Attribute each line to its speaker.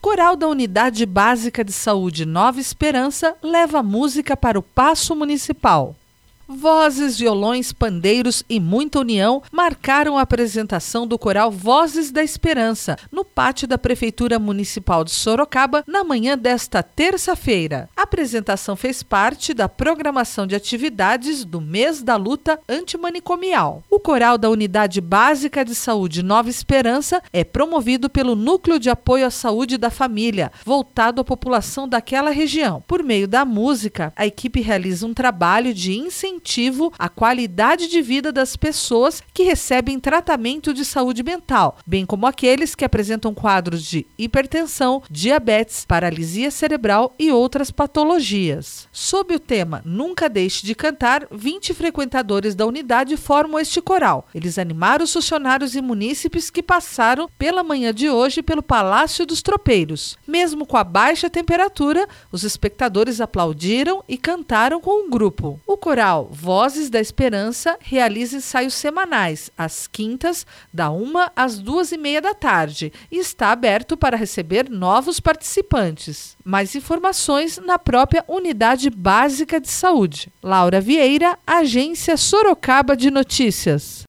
Speaker 1: Coral da Unidade Básica de Saúde Nova Esperança leva música para o Paço Municipal. Vozes, violões, pandeiros e muita união marcaram a apresentação do coral Vozes da Esperança no pátio da Prefeitura Municipal de Sorocaba na manhã desta terça-feira. A apresentação fez parte da programação de atividades do Mês da Luta Antimanicomial. O coral da Unidade Básica de Saúde Nova Esperança é promovido pelo Núcleo de Apoio à Saúde da Família, voltado à população daquela região. Por meio da música, a equipe realiza um trabalho de incentivo à qualidade de vida das pessoas que recebem tratamento de saúde mental, bem como aqueles que apresentam quadros de hipertensão, diabetes, paralisia cerebral e outras patologias. Sob o tema Nunca Deixe de Cantar, 20 frequentadores da unidade formam este coral. Eles animaram os funcionários e munícipes que passaram pela manhã de hoje pelo Palácio dos Tropeiros. Mesmo com a baixa temperatura, os espectadores aplaudiram e cantaram com o grupo. O coral Vozes da Esperança realiza ensaios semanais, às quintas, da 1 às 2h30 da tarde, e está aberto para receber novos participantes. Mais informações na própria Unidade Básica de Saúde. Laura Vieira, Agência Sorocaba de Notícias.